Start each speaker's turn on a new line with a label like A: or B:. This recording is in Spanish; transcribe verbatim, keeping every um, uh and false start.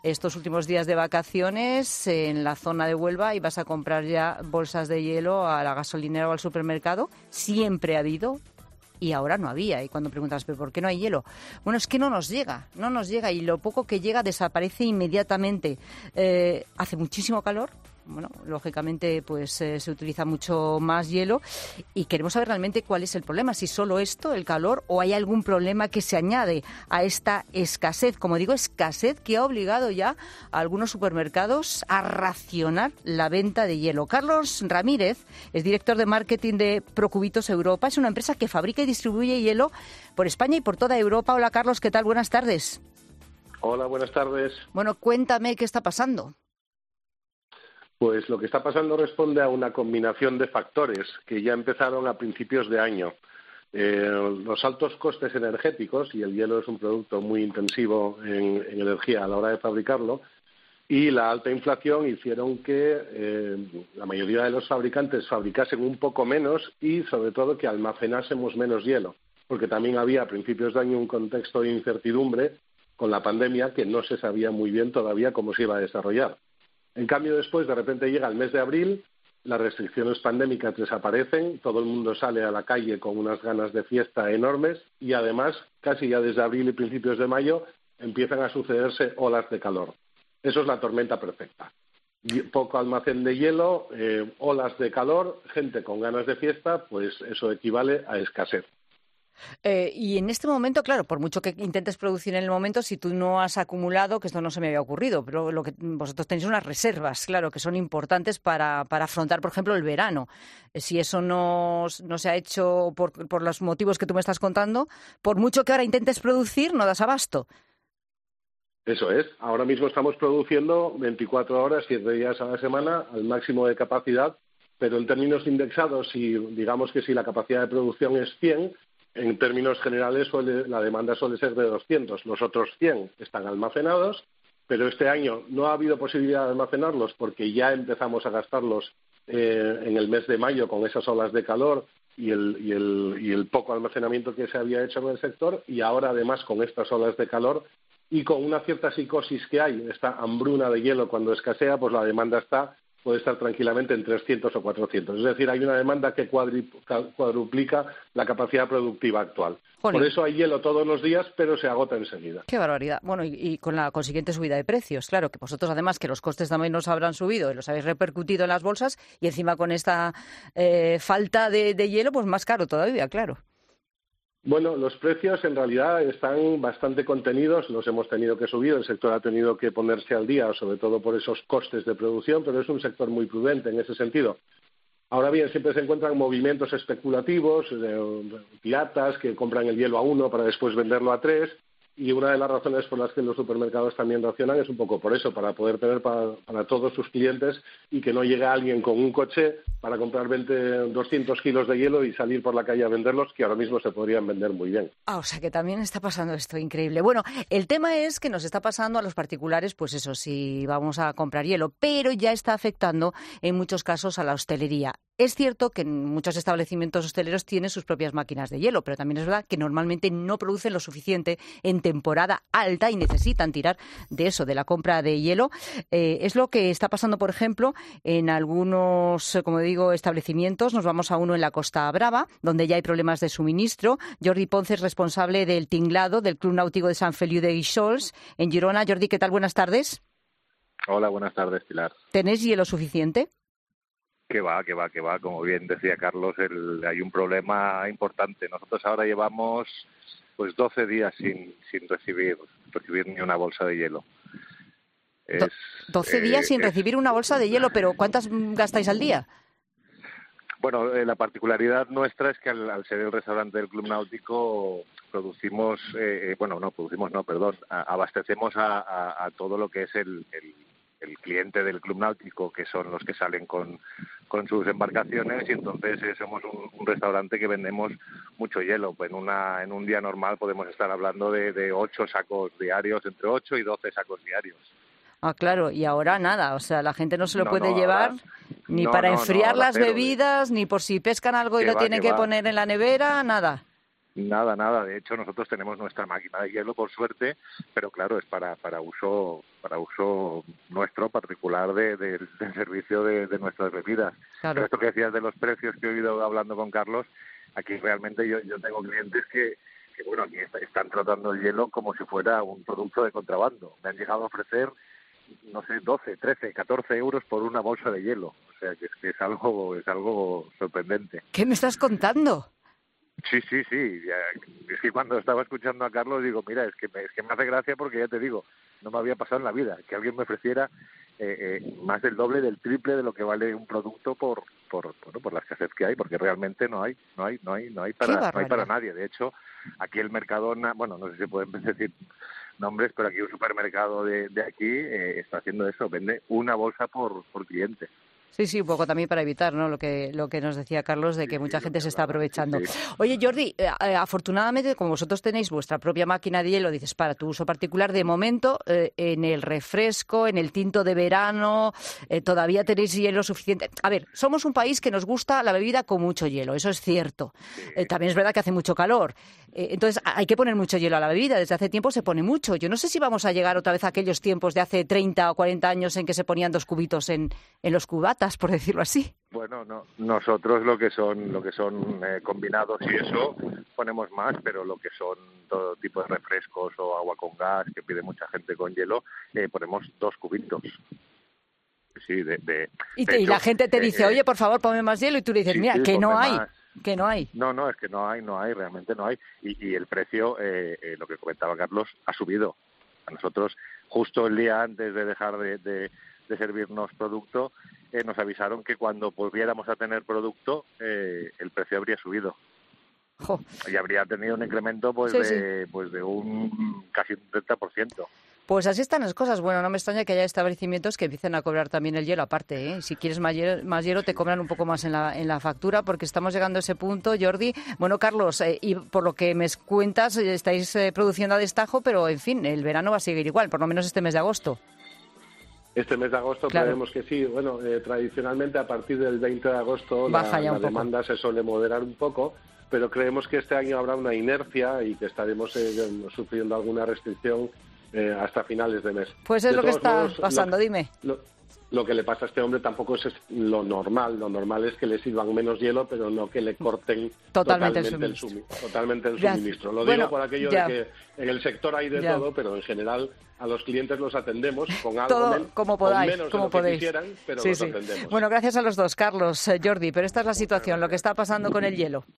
A: estos últimos días de vacaciones en la zona de Huelva ibas a comprar ya bolsas de hielo a la gasolinera o al supermercado. Siempre ha habido y ahora no había. Y cuando preguntas, ¿pero por qué no hay hielo? Bueno, es que no nos llega, no nos llega y lo poco que llega desaparece inmediatamente. Eh, hace muchísimo calor. Bueno, lógicamente pues eh, se utiliza mucho más hielo y queremos saber realmente cuál es el problema, si solo esto, el calor, o hay algún problema que se añade a esta escasez, como digo, escasez que ha obligado ya a algunos supermercados a racionar la venta de hielo. Carlos Ramírez es director de marketing de Procubitos Europa, es una empresa que fabrica y distribuye hielo por España y por toda Europa. Hola Carlos, ¿qué tal? Buenas tardes.
B: Hola, buenas tardes.
A: Bueno, cuéntame qué está pasando.
B: Pues lo que está pasando responde a una combinación de factores que ya empezaron a principios de año. Eh, los altos costes energéticos, y el hielo es un producto muy intensivo en, en energía a la hora de fabricarlo, y la alta inflación hicieron que eh, la mayoría de los fabricantes fabricasen un poco menos y, sobre todo, que almacenásemos menos hielo, porque también había a principios de año un contexto de incertidumbre con la pandemia que no se sabía muy bien todavía cómo se iba a desarrollar. En cambio, después, de repente llega el mes de abril, las restricciones pandémicas desaparecen, todo el mundo sale a la calle con unas ganas de fiesta enormes y, además, casi ya desde abril y principios de mayo, empiezan a sucederse olas de calor. Eso es la tormenta perfecta. Poco almacén de hielo, eh, olas de calor, gente con ganas de fiesta, pues eso equivale a escasez.
A: Eh, y en este momento, claro, por mucho que intentes producir en el momento, si tú no has acumulado, que esto no se me había ocurrido, pero lo que vosotros tenéis unas reservas, claro, que son importantes para, para afrontar, por ejemplo, el verano. Eh, si eso no, no se ha hecho por, por los motivos que tú me estás contando, por mucho que ahora intentes producir, no das abasto.
B: Eso es. Ahora mismo estamos produciendo veinticuatro horas, siete días a la semana, al máximo de capacidad, pero en términos indexados, si digamos que si la capacidad de producción es cien, en términos generales suele, la demanda suele ser de doscientos. Los otros cien están almacenados, pero este año no ha habido posibilidad de almacenarlos porque ya empezamos a gastarlos eh, en el mes de mayo con esas olas de calor y el, y, el, y el poco almacenamiento que se había hecho en el sector, y ahora además con estas olas de calor y con una cierta psicosis que hay, esta hambruna de hielo cuando escasea, pues la demanda está puede estar tranquilamente en trescientos o cuatrocientos. Es decir, hay una demanda que cuadruplica la capacidad productiva actual. Jolín. Por eso hay hielo todos los días, pero se agota enseguida.
A: ¡Qué barbaridad! Bueno, y, y con la consiguiente subida de precios. Claro, que vosotros además que los costes también nos habrán subido y los habéis repercutido en las bolsas, y encima con esta eh, falta de, de hielo, pues más caro todavía, claro.
B: Bueno, los precios en realidad están bastante contenidos, los hemos tenido que subir, el sector ha tenido que ponerse al día, sobre todo por esos costes de producción, pero es un sector muy prudente en ese sentido. Ahora bien, siempre se encuentran movimientos especulativos, de piratas que compran el hielo a uno para después venderlo a tres, y una de las razones por las que los supermercados también racionan es un poco por eso, para poder tener para, para todos sus clientes y que no llegue alguien con un coche para comprar veinte, doscientos kilos de hielo y salir por la calle a venderlos, que ahora mismo se podrían vender muy bien.
A: Ah, o sea que también está pasando esto, increíble. Bueno, el tema es que nos está pasando a los particulares, pues eso, si vamos a comprar hielo, pero ya está afectando en muchos casos a la hostelería. Es cierto que en muchos establecimientos hosteleros tienen sus propias máquinas de hielo, pero también es verdad que normalmente no producen lo suficiente en temporada alta y necesitan tirar de eso, de la compra de hielo. Eh, es lo que está pasando, por ejemplo, en algunos, como digo, establecimientos. Nos vamos a uno en la Costa Brava, donde ya hay problemas de suministro. Jordi Ponce es responsable del tinglado del Club Náutico de Sant Feliu de Guíxols, en Girona. Jordi, ¿qué tal? Buenas tardes.
C: Hola, buenas tardes, Pilar.
A: ¿Tenéis hielo suficiente?
C: Que va, que va, que va. Como bien decía Carlos, el, hay un problema importante. Nosotros ahora llevamos pues doce días sin, sin recibir, recibir ni una bolsa de hielo.
A: Es, doce eh, días sin es, recibir una bolsa de hielo, pero ¿cuántas gastáis al día?
C: Bueno, eh, la particularidad nuestra es que al, al ser el restaurante del Club Náutico producimos, eh, bueno, no, producimos no, perdón, a, abastecemos a, a, a todo lo que es el... el el cliente del Club Náutico, que son los que salen con, con sus embarcaciones, y entonces eh, somos un, un restaurante que vendemos mucho hielo. Pues en una en un día normal podemos estar hablando de, de ocho sacos diarios, entre ocho y doce sacos diarios.
A: Ah, claro, y ahora nada, o sea, la gente no se lo no, puede
C: no,
A: llevar
C: ahora,
A: ni
C: no,
A: para
C: no,
A: enfriar
C: no,
A: las
C: cero,
A: bebidas, ni por si pescan algo y lo
C: va,
A: tienen que, que
C: va.
A: poner en la nevera, nada.
C: Nada, nada. De hecho, nosotros tenemos nuestra máquina de hielo, por suerte, pero claro, es para para uso para uso nuestro particular de, de, del servicio de, de nuestras bebidas.
A: Claro.
C: Pero esto que decías de los precios que he oído hablando con Carlos, aquí realmente yo, yo tengo clientes que, que bueno, aquí está, están tratando el hielo como si fuera un producto de contrabando. Me han llegado a ofrecer, no sé, doce, trece, catorce euros por una bolsa de hielo. O sea, que es, que es algo es algo sorprendente.
A: ¿Qué me estás contando?
C: Sí, sí, sí. Ya, es que cuando estaba escuchando a Carlos digo, mira, es que me, es que me hace gracia porque ya te digo, no me había pasado en la vida que alguien me ofreciera eh, eh, más del doble, del triple de lo que vale un producto por por bueno, por la escasez que hay, porque realmente no hay, no hay, no hay, no hay para, no hay para nadie. De hecho, aquí el Mercadona, bueno, no sé si pueden decir nombres, pero aquí un supermercado de, de aquí eh, está haciendo eso, vende una bolsa por por cliente.
A: Sí, sí, un poco también para evitar, ¿no? Lo que lo que nos decía Carlos de que
C: Sí,
A: mucha
C: sí,
A: gente se está
C: hablaba,
A: aprovechando.
C: sí, sí.
A: Oye, Jordi, eh, eh, afortunadamente, como vosotros tenéis vuestra propia máquina de hielo, dices, para tu uso particular, de momento, eh, en el refresco, en el tinto de verano, eh, todavía tenéis hielo suficiente. A ver, somos un país que nos gusta la bebida con mucho hielo, eso es cierto. Eh, también es verdad que hace mucho calor. Eh, entonces, hay que poner mucho hielo a la bebida. Desde hace tiempo se pone mucho. Yo no sé si vamos a llegar otra vez a aquellos tiempos de hace treinta o cuarenta años en que se ponían dos cubitos en, en los cubatas, por decirlo así.
C: Bueno, no, nosotros lo que son lo que son eh, combinados y eso ponemos más, pero lo que son todo tipo de refrescos o agua con gas que pide mucha gente con hielo, eh, ponemos dos cubitos. Sí, de, de,
A: y, te,
C: de
A: y
C: hecho,
A: la gente te dice,
C: eh,
A: oye, por favor, ponme más hielo, y tú le dices,
C: sí,
A: mira,
C: sí,
A: que no
C: ponme
A: hay,
C: más.
A: que no hay.
C: No, no, es que no hay, no hay, realmente no hay. Y, y el precio, eh, eh, lo que comentaba Carlos, ha subido. A nosotros, justo el día antes de dejar de, de, de servirnos producto, eh, nos avisaron que cuando volviéramos a tener producto, eh, el precio habría subido.
A: Jo.
C: Y habría tenido un incremento pues
A: Sí,
C: de
A: sí.
C: pues de un casi un treinta por ciento.
A: Pues así están las cosas. Bueno, no me extraña que haya establecimientos que empiecen a cobrar también el hielo aparte, ¿eh? Si quieres más hielo, más hielo te cobran un poco más en la, en la factura, porque estamos llegando a ese punto, Jordi. Bueno, Carlos, eh, y por lo que me cuentas, eh, estáis eh, produciendo a destajo, pero en fin, el verano va a seguir igual, por lo menos este mes de agosto.
B: Este mes de agosto
A: Claro.
B: creemos que sí. Bueno, eh, tradicionalmente a partir del veinte de agosto
A: Baja
B: la,
A: ya un
B: la
A: poco.
B: demanda se suele moderar un poco, pero creemos que este año habrá una inercia y que estaremos eh, sufriendo alguna restricción eh, hasta finales de mes.
A: Pues es
B: De
A: lo que
B: todos
A: está
B: modos,
A: pasando,
B: lo,
A: dime.
B: Lo, lo que le pasa a este hombre tampoco es lo normal. Lo normal es que le sirvan menos hielo, pero no que le corten
A: Totalmente
B: totalmente,
A: el
B: el,
A: suministro.
B: sumi- totalmente el
A: Ya.
B: suministro. Lo
A: Bueno,
B: digo por aquello
A: ya.
B: de que en el sector hay de
A: Ya.
B: todo, pero en general a los clientes los atendemos con algo
A: Todo
B: men-
A: como
B: con
A: podáis,
B: menos de
A: como
B: lo que
A: podéis.
B: quisieran, pero
A: Sí,
B: los
A: sí.
B: atendemos.
A: Bueno, gracias a los dos, Carlos, eh, Jordi, pero esta es la situación, lo que está pasando con el hielo.